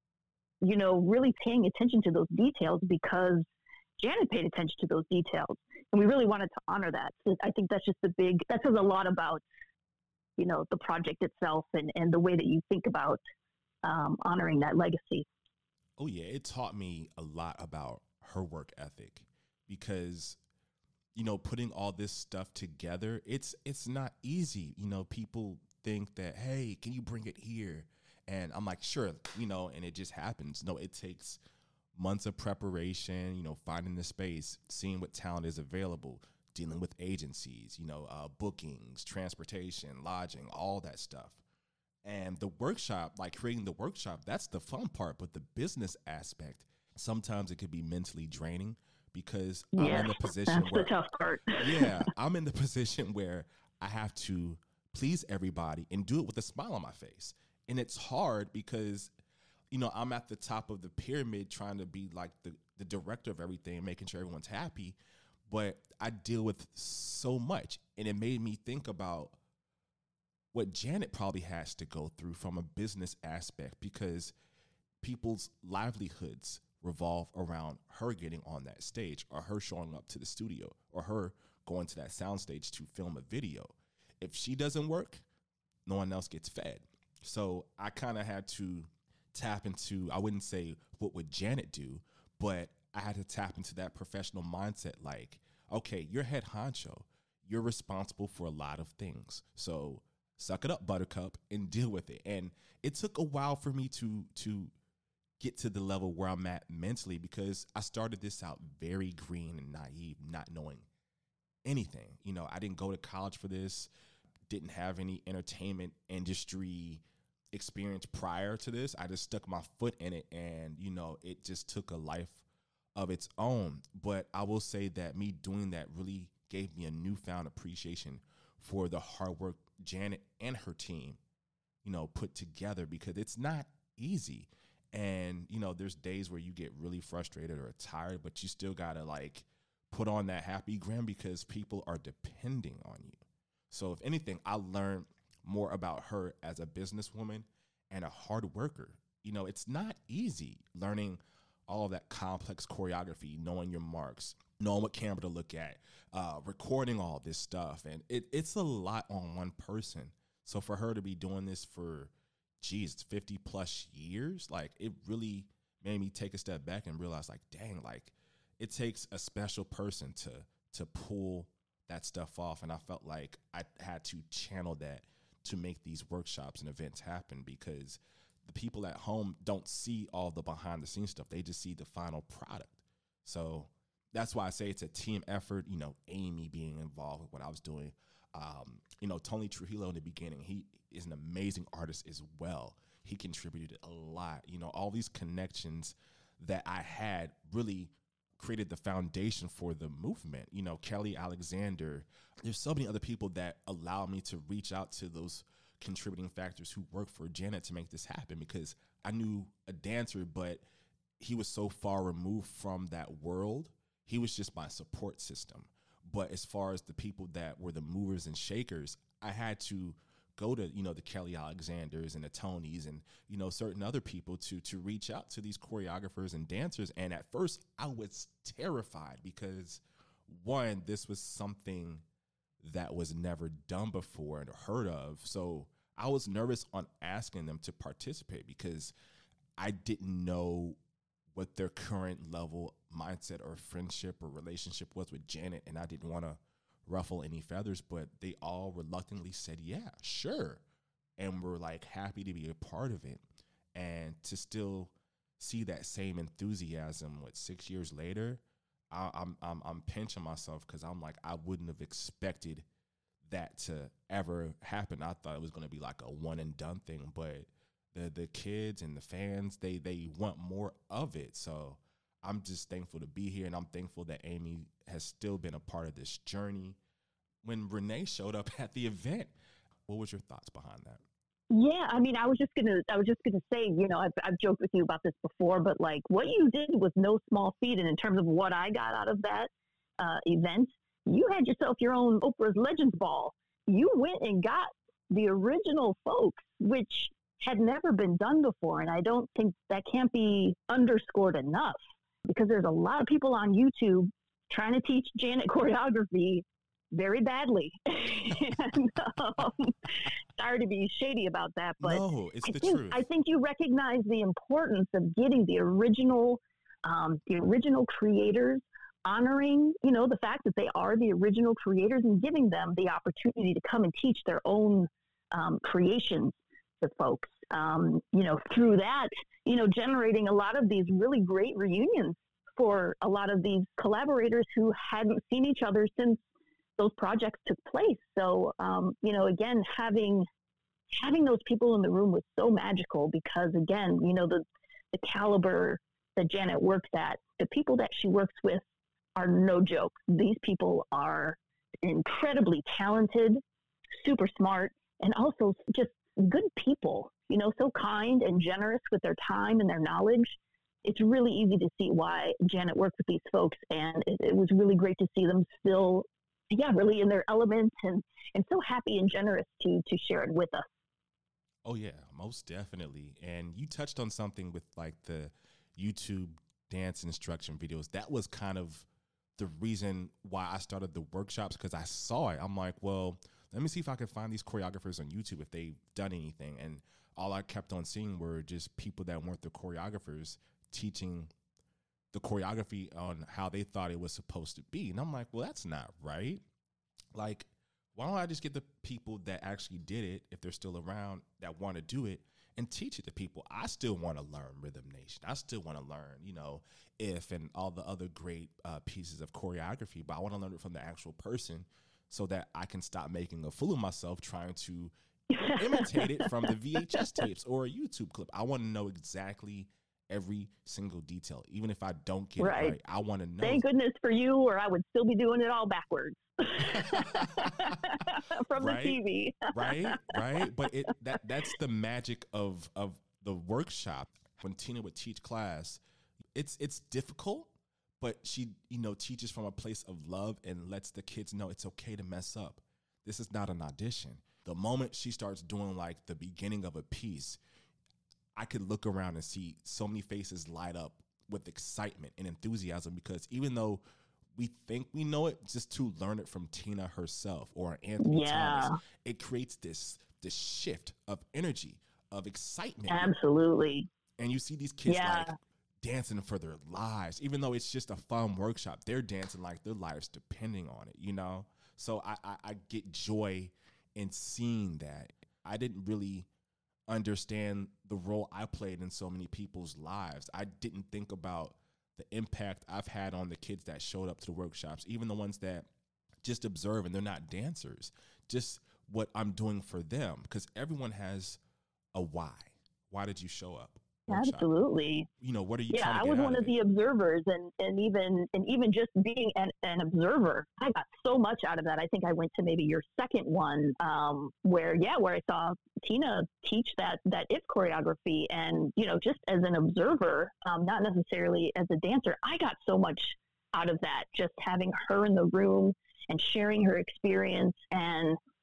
you know, really paying attention to those details, because Janet paid attention to those details. And we really wanted to honor that. So I think that's just the big, that says a lot about, you know, the project itself and, and the way that you think about um, honoring that legacy. Oh, yeah. It taught me a lot about her work ethic, because, you know, putting all this stuff together, it's it's not easy. You know, people think that, hey, can you bring it here? And I'm like, sure, you know, and it just happens. No, it takes months of preparation, you know, finding the space, seeing what talent is available, dealing with agencies, you know, uh, bookings, transportation, lodging, all that stuff. And the workshop, like creating the workshop, that's the fun part. But the business aspect, sometimes it could be mentally draining, because yeah, I'm in the position that's where the tough part. yeah, I'm in the position where I have to please everybody and do it with a smile on my face. And it's hard because, you know, I'm at the top of the pyramid trying to be like the, the director of everything, making sure everyone's happy. But I deal with so much. And it made me think about what Janet probably has to go through from a business aspect, because people's livelihoods revolve around her getting on that stage, or her showing up to the studio, or her going to that soundstage to film a video. If she doesn't work, no one else gets fed. So I kind of had to tap into, I wouldn't say what would Janet do, but I had to tap into that professional mindset. Like, okay, you're head honcho. You're responsible for a lot of things. So suck it up, Buttercup, and deal with it. And it took a while for me to to get to the level where I'm at mentally, because I started this out very green and naive, not knowing anything. You know, I didn't go to college for this, didn't have any entertainment industry experience prior to this. I just stuck my foot in it, and, you know, it just took a life of its own. But I will say that me doing that really gave me a newfound appreciation for the hard work Janet and her team, you know, put together, because it's not easy. And, you know, there's days where you get really frustrated or tired, but you still got to like put on that happy grin, because people are depending on you. So if anything, I learned more about her as a businesswoman and a hard worker. You know, it's not easy learning all of that complex choreography, knowing your marks, knowing what camera to look at, uh, recording all this stuff. And it, it's a lot on one person. So for her to be doing this for, geez, fifty plus years, like it really made me take a step back and realize, like, dang, like it takes a special person to to pull that stuff off. And I felt like I had to channel that to make these workshops and events happen, because the people at home don't see all the behind the scenes stuff. They just see the final product. So that's why I say it's a team effort. You know, Amy being involved with what I was doing. Um, you know, Tony Trujillo in the beginning, he is an amazing artist as well. He contributed a lot. You know, all these connections that I had really created the foundation for the movement. You know, Kelly Alexander, there's so many other people that allow me to reach out to those contributing factors who work for Janet to make this happen, because I knew a dancer, but he was so far removed from that world. He was just my support system. But as far as the people that were the movers and shakers, I had to go to, you know, the Kelly Alexanders and the Tonys and, you know, certain other people to to reach out to these choreographers and dancers. And at first I was terrified because, one, this was something that was never done before and heard of. So I was nervous on asking them to participate because I didn't know what their current level mindset or friendship or relationship was with Janet, and I didn't want to ruffle any feathers, but they all reluctantly said, yeah, sure. And we're like happy to be a part of it. And to still see that same enthusiasm, what, six years later, I, I'm, I'm, I'm pinching myself because I'm like, I wouldn't have expected that to ever happen. I thought it was going to be like a one and done thing, but the, the kids and the fans, they, they want more of it. So I'm just thankful to be here, and I'm thankful that Amy has still been a part of this journey. When Renee showed up at the event, what was your thoughts behind that? Yeah, I mean, I was just gonna, I was just gonna say, you know, I've, I've joked with you about this before, but like what you did was no small feat, and in terms of what I got out of that uh, event, you had yourself your own Oprah's Legends Ball. You went and got the original folks, which had never been done before, and I don't think that can't be underscored enough. Because there's a lot of people on YouTube trying to teach Janet choreography very badly. and, um, sorry to be shady about that, but no, it's I the think, truth. I think you recognize the importance of getting the original, um, the original creators, honoring, you know, the fact that they are the original creators and giving them the opportunity to come and teach their own um, creations to folks. Um, you know, through that, you know, generating a lot of these really great reunions for a lot of these collaborators who hadn't seen each other since those projects took place. So, um, you know, again, having having those people in the room was so magical because, again, you know, the the caliber that Janet works at, the people that she works with are no joke. These people are incredibly talented, super smart, and also just good people. You know, so kind and generous with their time and their knowledge. It's really easy to see why Janet worked with these folks, and it, it was really great to see them still, yeah, really in their element and, and so happy and generous to to share it with us. Oh yeah, most definitely. And you touched on something with like the YouTube dance instruction videos. That was kind of the reason why I started the workshops, because I saw it. I'm like, well, let me see if I can find these choreographers on YouTube if they've done anything. And all I kept on seeing were just people that weren't the choreographers teaching the choreography on how they thought it was supposed to be. And I'm like, well, that's not right. Like, why don't I just get the people that actually did it, if they're still around, that want to do it, and teach it to people? I still want to learn Rhythm Nation. I still want to learn, you know, If and all the other great uh, pieces of choreography, but I want to learn it from the actual person so that I can stop making a fool of myself trying to imitate it from the V H S tapes or a YouTube clip. I want to know exactly every single detail, even if I don't get right. it right. I want to know. Thank goodness for you, or I would still be doing it all backwards from right? the T V. right, right. But it that that's the magic of of the workshop. When Tina would teach class, it's it's difficult, but she, you know, teaches from a place of love and lets the kids know it's okay to mess up. This is not an audition. The moment she starts doing like the beginning of a piece, I could look around and see so many faces light up with excitement and enthusiasm, because even though we think we know it, just to learn it from Tina herself or Anthony yeah. Thomas, it creates this this shift of energy, of excitement. Absolutely. And you see these kids yeah. like dancing for their lives, even though it's just a fun workshop. They're dancing like their lives depending on it, you know? So I, I, I get joy in seeing that. I didn't really understand the role I played in so many people's lives. I didn't think about the impact I've had on the kids that showed up to the workshops, even the ones that just observe and they're not dancers, just what I'm doing for them, because everyone has a why. Why did you show up? Workshop. Absolutely. You know, what are you yeah, trying to I get was out one of of it? the observers, and, and even and even just being an, an observer, I got so much out of that. I think I went to maybe your second one, um, where yeah, where I saw Tina teach that that If choreography, and you know, just as an observer, um, not necessarily as a dancer, I got so much out of that. Just having her in the room and sharing her experience, and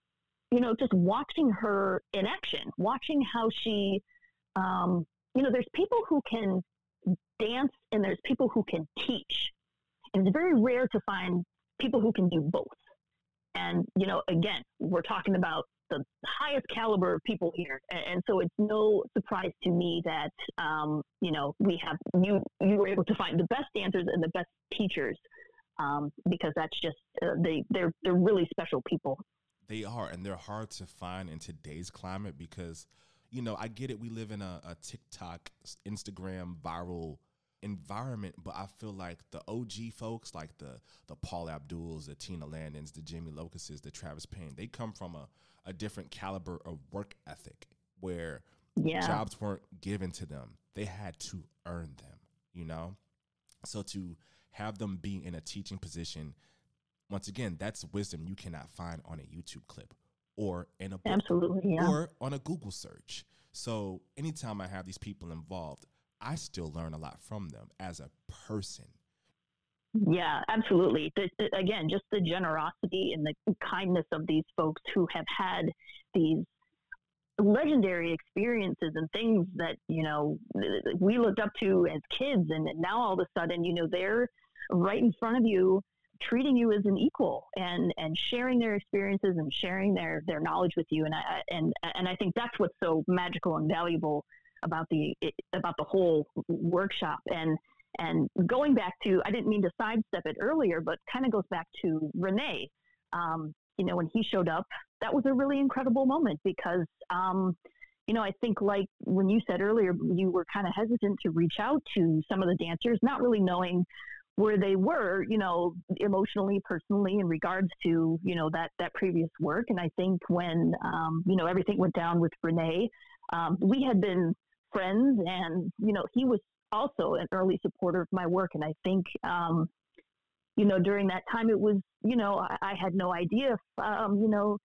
you know, just watching her in action, watching how she, um, you know, there's people who can dance and there's people who can teach. And it's very rare to find people who can do both. And, you know, again, we're talking about the highest caliber of people here. And, and so it's no surprise to me that, um, you know, we have, you, you were able to find the best dancers and the best teachers, um, because that's just, uh, they, they're, they're really special people. They are, and they're hard to find in today's climate because, you know, I get it. We live in a, a TikTok, Instagram viral environment, but I feel like the O G folks, like the the Paul Abduls, the Tina Landons, the Jamie Locusts, the Travis Payne, they come from a, a different caliber of work ethic where yeah. jobs weren't given to them. They had to earn them, you know? So to have them be in a teaching position, once again, that's wisdom you cannot find on a YouTube clip or in a book Absolutely, yeah. or on a Google search. So anytime I have these people involved, I still learn a lot from them as a person. Yeah, absolutely. The, the, again, just the generosity and the kindness of these folks who have had these legendary experiences and things that, you know, we looked up to as kids. And now all of a sudden, you know, they're right in front of you, treating you as an equal and, and sharing their experiences and sharing their, their knowledge with you. And I, and, and I think that's what's so magical and valuable about the, about the whole workshop. And, and going back to, I didn't mean to sidestep it earlier, but kind of goes back to Renee. Um, you know, when he showed up, that was a really incredible moment because, um, you know, I think like when you said earlier, you were kind of hesitant to reach out to some of the dancers, not really knowing where they were, you know, emotionally, personally, in regards to, you know, that, that previous work. And I think when, um, you know, everything went down with Renee, um, we had been friends and, you know, he was also an early supporter of my work. And I think, um, you know, during that time, it was, you know, I, I had no idea if, um, you know,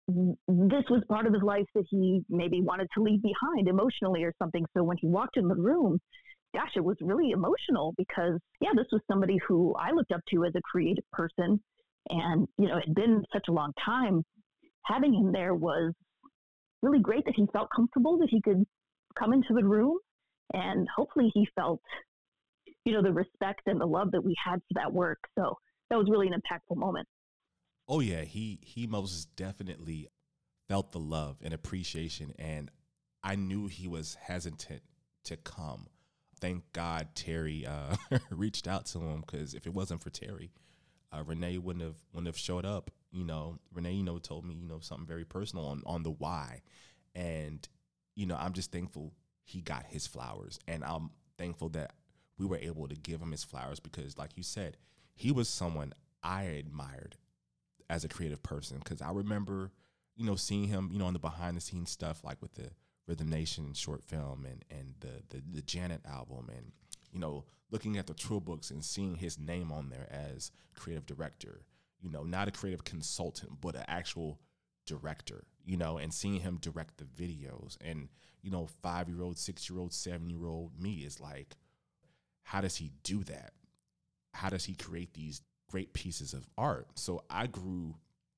this was part of his life that he maybe wanted to leave behind emotionally or something. So when he walked in the room, gosh, it was really emotional because, yeah, this was somebody who I looked up to as a creative person. And, you know, it had been such a long time. Having him there was really great that he felt comfortable, that he could come into the room. And hopefully he felt, you know, the respect and the love that we had for that work. So that was really an impactful moment. Oh, yeah, he he most definitely felt the love and appreciation. And I knew he was hesitant to come. Thank God Terry uh, reached out to him because if it wasn't for Terry, uh, Renee wouldn't have wouldn't have showed up. You know, Renee, you know, told me, you know, something very personal on, on the why. And, you know, I'm just thankful he got his flowers. And I'm thankful that we were able to give him his flowers because, like you said, he was someone I admired as a creative person because I remember, you know, seeing him, you know, on the behind the scenes stuff like with the Rhythm Nation short film and, and the, the, the Janet album and, you know, looking at the tour books and seeing his name on there as creative director, you know, not a creative consultant, but an actual director, you know, and seeing him direct the videos and, you know, five-year-old, six-year-old, seven-year-old me is like, how does he do that? How does he create these great pieces of art? So I grew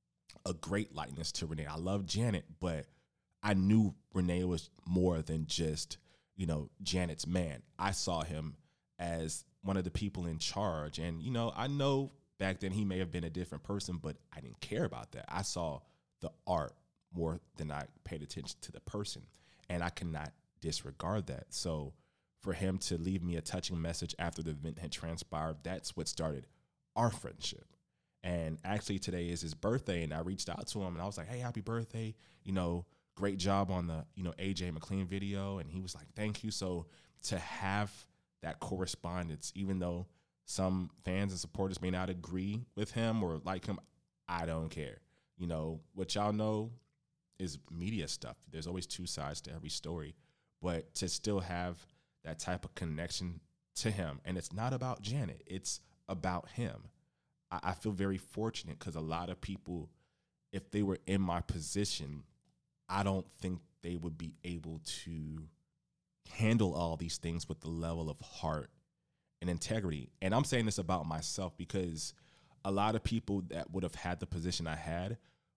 a great likeness to Renee. I love Janet, but I knew Renee was more than just, you know, Janet's man. I saw him as one of the people in charge. And, you know, I know back then he may have been a different person, but I didn't care about that. I saw the art more than I paid attention to the person. And I cannot disregard that. So for him to leave me a touching message after the event had transpired, that's what started our friendship. And actually today is his birthday, and I reached out to him and I was like, hey, happy birthday. You know, great job on the, you know, A J McLean video. And he was like, thank you. So to have that correspondence, even though some fans and supporters may not agree with him or like him, I don't care. You know, what y'all know is media stuff. There's always two sides to every story, but to still have that type of connection to him. And it's not about Janet. It's about him. I, I feel very fortunate because a lot of people, if they were in my position, I don't think they would be able to handle all these things with the level of heart and integrity. And I'm saying this about myself because a lot of people that would have had the position I had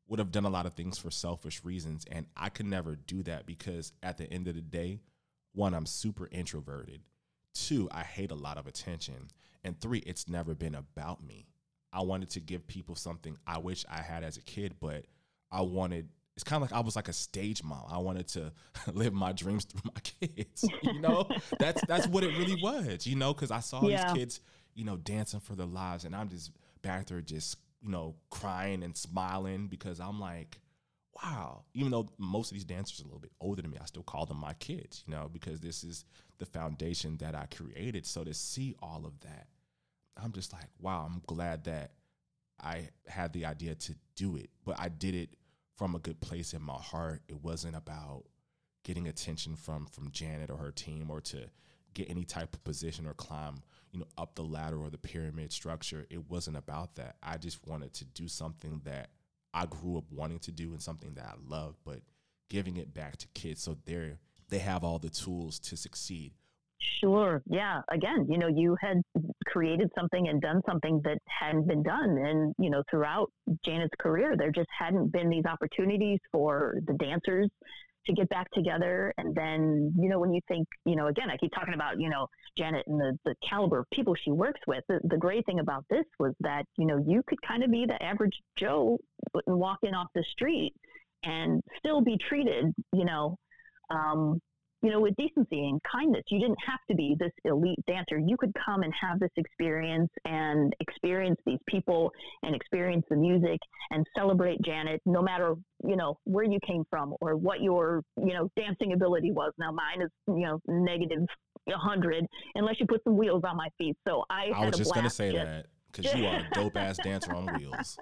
would have done a lot of things for selfish reasons. And I could never do that because at the end of the day, one, I'm super introverted. Two, I hate a lot of attention. And three, it's never been about me. I wanted to give people something I wish I had as a kid, but I wanted, it's kind of like I was like a stage mom. I wanted to live my dreams through my kids, you know? that's that's what it really was, you know, because I saw yeah. these kids, you know, dancing for their lives, and I'm just back there just, you know, crying and smiling because I'm like, wow, even though most of these dancers are a little bit older than me, I still call them my kids, you know, because this is the foundation that I created. So to see all of that, I'm just like, wow, I'm glad that I had the idea to do it, but I did it from a good place in my heart. It wasn't about getting attention from from Janet or her team or to get any type of position or climb, you know, up the ladder or the pyramid structure. It wasn't about that. I just wanted to do something that I grew up wanting to do and something that I love, but giving it back to kids so they're they have all the tools to succeed. Sure. Yeah. Again, you know, you had created something and done something that hadn't been done. And, you know, throughout Janet's career, there just hadn't been these opportunities for the dancers to get back together. And then, you know, when you think, you know, again, I keep talking about, you know, Janet and the, the caliber of people she works with. The, the great thing about this was that, you know, you could kind of be the average Joe and walk in off the street and still be treated, you know, um, you know, with decency and kindness. You didn't have to be this elite dancer. You could come and have this experience and experience these people and experience the music and celebrate Janet, no matter, you know, where you came from or what your, you know, dancing ability was. Now mine is, you know, negative a hundred unless you put some wheels on my feet. So I, I had was a just going to blast say just, that because you are a dope ass dancer on wheels.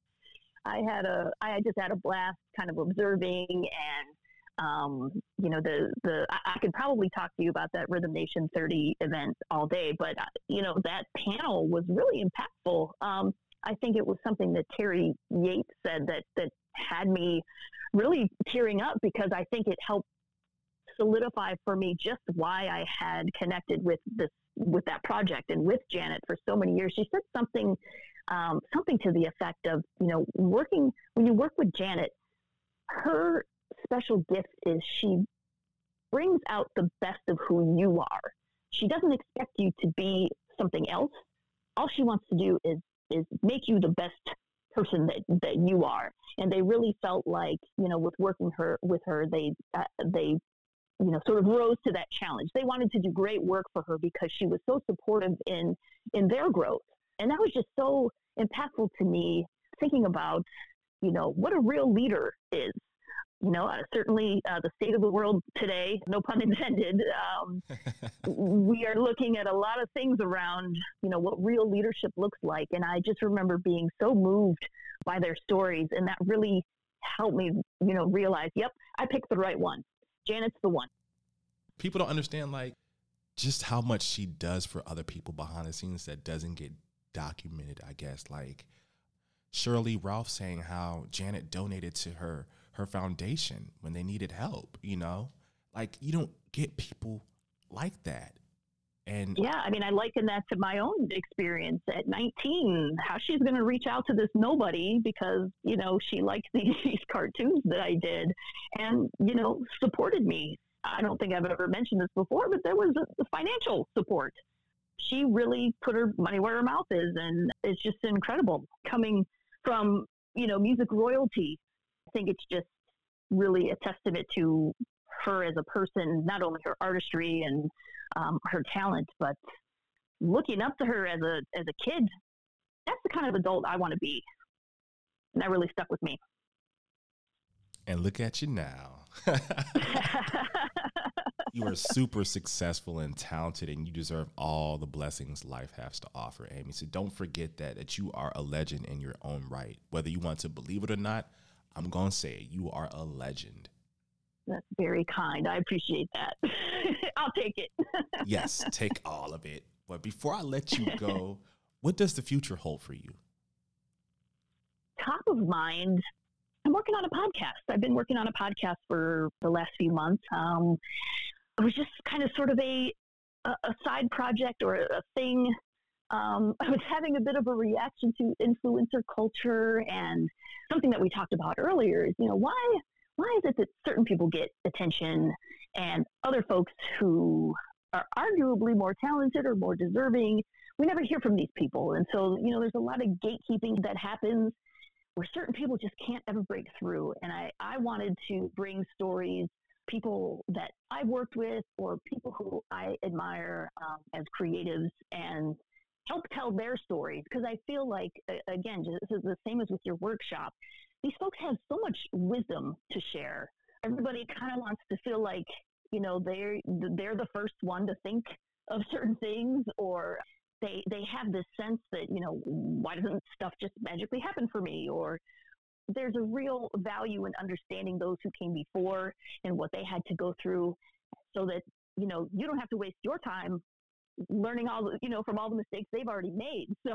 I had a, I just had a blast kind of observing and, Um, you know, the, the, I, I could probably talk to you about that Rhythm Nation thirty event all day, but, uh, you know, that panel was really impactful. Um, I think it was something that Terry Yates said that, that had me really tearing up because I think it helped solidify for me just why I had connected with this, with that project and with Janet for so many years. She said something, um, something to the effect of, you know, working, when you work with Janet, her special gift is she brings out the best of who you are. She doesn't expect you to be something else. All she wants to do is is make you the best person that, that you are. And they really felt like, you know, with working her with her, they uh, they you know sort of rose to that challenge. They wanted to do great work for her because she was so supportive in in their growth. And that was just so impactful to me, thinking about, you know, what a real leader is. You know, uh, certainly uh, the state of the world today, no pun intended, um, we are looking at a lot of things around, you know, what real leadership looks like. And I just remember being so moved by their stories. And that really helped me, you know, realize, yep, I picked the right one. Janet's the one. People don't understand, like, just how much she does for other people behind the scenes that doesn't get documented, I guess. Like Shirley Ralph saying how Janet donated to her her foundation when they needed help, you know, like you don't get people like that. And yeah, I mean, I liken that to my own experience at nineteen, how she's going to reach out to this nobody because, you know, she liked these, these cartoons that I did and, you know, supported me. I don't think I've ever mentioned this before, but there was a, the financial support. She really put her money where her mouth is. And it's just incredible coming from, you know, music royalty. I think it's just really a testament to her as a person, not only her artistry and um, her talent, but looking up to her as a as a kid. That's the kind of adult I want to be. And that really stuck with me. And look at you now. You are super successful and talented, and you deserve all the blessings life has to offer, Amy. So don't forget that, that you are a legend in your own right. Whether you want to believe it or not, I'm going to say it. You are a legend. That's very kind. I appreciate that. I'll take it. Yes, take all of it. But before I let you go, what does the future hold for you? Top of mind, I'm working on a podcast. I've been working on a podcast for the last few months. Um, it was just kind of sort of a, a, a side project or a, a thing um, I was having a bit of a reaction to influencer culture, and something that we talked about earlier is, you know, why why is it that certain people get attention and other folks who are arguably more talented or more deserving, we never hear from these people. And so, you know, there's a lot of gatekeeping that happens where certain people just can't ever break through. And I, I wanted to bring stories, people that I've worked with or people who I admire um, as creatives, and help tell their stories. Because I feel like, again, just the same as with your workshop, these folks have so much wisdom to share. Everybody kind of wants to feel like, you know, they're, they're the first one to think of certain things, or they they have this sense that, you know, why doesn't stuff just magically happen for me? Or there's a real value in understanding those who came before and what they had to go through, so that, you know, you don't have to waste your time learning all the, you know, from all the mistakes they've already made. So,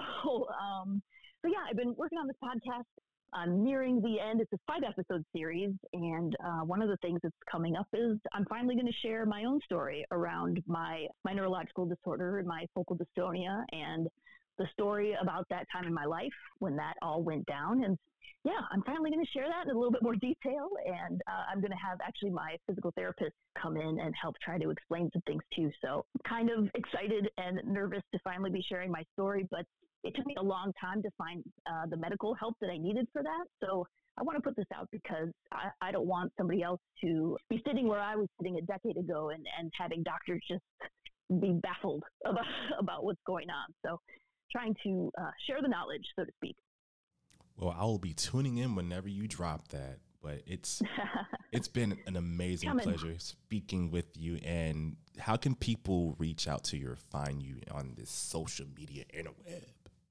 um, so yeah, I've been working on this podcast. I'm nearing the end. It's a five episode series. And uh, one of the things that's coming up is I'm finally going to share my own story around my, my neurological disorder and my focal dystonia, and the story about that time in my life when that all went down. And yeah, I'm finally going to share that in a little bit more detail. And uh, I'm going to have actually my physical therapist come in and help try to explain some things too. So kind of excited and nervous to finally be sharing my story, but it took me a long time to find uh, the medical help that I needed for that. So I want to put this out because I, I don't want somebody else to be sitting where I was sitting a decade ago and, and having doctors just be baffled about, about what's going on. So trying to uh, share the knowledge, so to speak. Well, I will be tuning in whenever you drop that, but it's it's been an amazing Coming. pleasure speaking with you. And how can people reach out to you or find you on this social media interweb?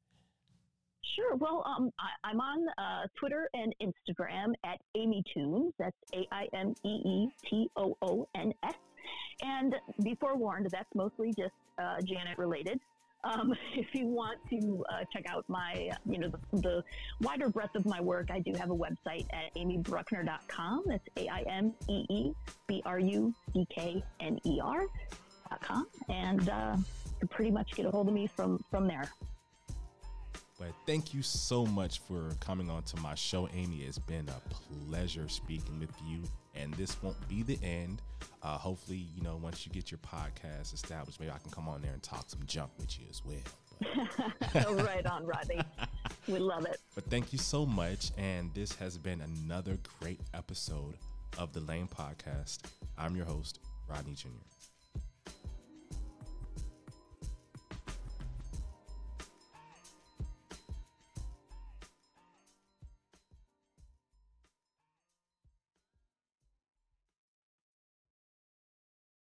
Sure. Well, um, I, I'm on uh, Twitter and Instagram at Amy Toons. That's A I M E E T O O N S. And be forewarned, that's mostly just uh, Janet related. Um, if you want to uh, check out my, you know, the, the wider breadth of my work, I do have a website at amy bruckner dot com. That's A I M E E B R U C K N E R dot com. And uh, you can pretty much get a hold of me from, from there. But thank you so much for coming on to my show, Amy. It's been a pleasure speaking with you, and this won't be the end. Uh, hopefully, you know, once you get your podcast established, maybe I can come on there and talk some junk with you as well. Right on, Rodney. We love it. But thank you so much, and this has been another great episode of the Lane Podcast. I'm your host, Rodney Junior